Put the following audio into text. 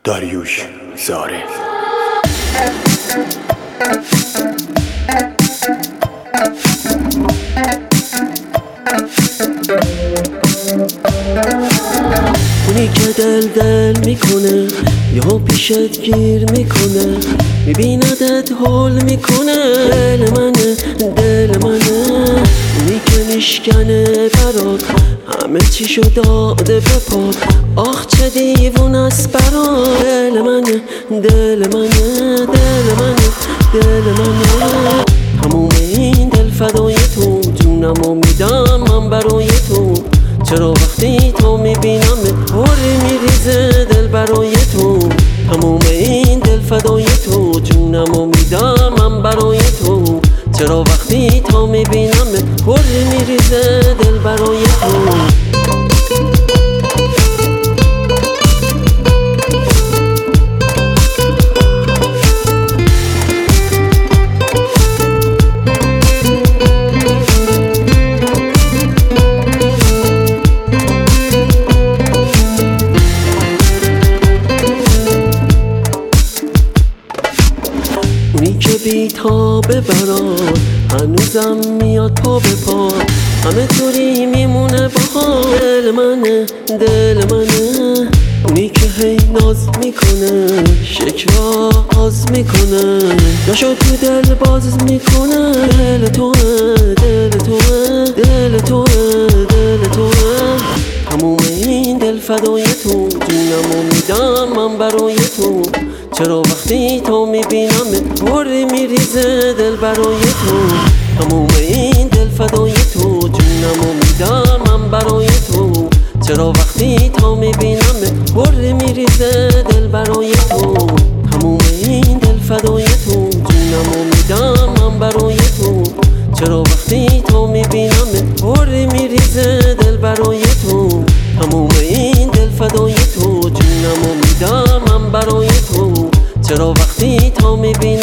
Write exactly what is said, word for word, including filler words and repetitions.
داریوش زاره. اونی که دل دل میکنه یهو پیشت گیر میکنه، میبیندت حال میکنه. دل منه دل منه اونی که میشکنه برات همه چیشو داده بپاد. آخ چه دیوون است برات. دل منه دل منه دل منه دل منه تموم این دل فدای تو، جونمو میدم من برای تو. چرا وقتی تو میبینم هوری میریزه دل برای تو. تموم این دل فدای تو، جونمو میدم من برای تو. چرا وقتی تو میبینم هوری میریزه دل برای تو. اونی که بی تا ببراد هنوزم میاد پا به پا، همه طوری میمونه با. دل منه دل منه اونی که هی ناز میکنه، شکرا آز میکنه، جاشو تو دل باز میکنه. دل توه دل توه دل توه دل توه تموم این دل فدای تو، جونمو میدم من برای تو. چرا وقتی تو میبینم هوری میریزه دل برای تو. تموم این دل فدای تو، جونمو میدم من برای تو. چرا وقتی تو میبینم هوری میریزه دل برای تو. تموم این دل فدای تو، جونمو میدم من برای تو. چرا وقتی تو میبینم هوری میریزه دل برای تو. تموم این دل فدای تو، جونمو میدم من برای تو. چرا وقتی تو میبینم